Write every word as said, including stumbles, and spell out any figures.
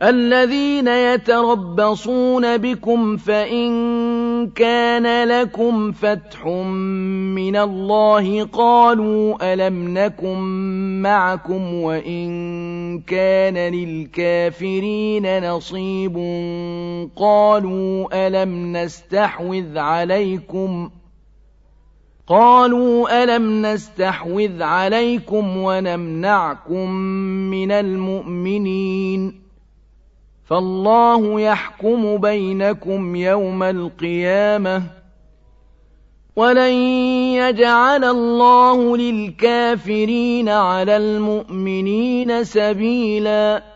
الذين يتربصون بكم فإن كان لكم فتح من الله قالوا ألم نكن معكم وإن كان للكافرين نصيب قالوا ألم نستحوذ عليكم قالوا ألم نستحوذ عليكم ونمنعكم من المؤمنين فالله يحكم بينكم يوم القيامة ولن يجعل الله للكافرين على المؤمنين سبيلاً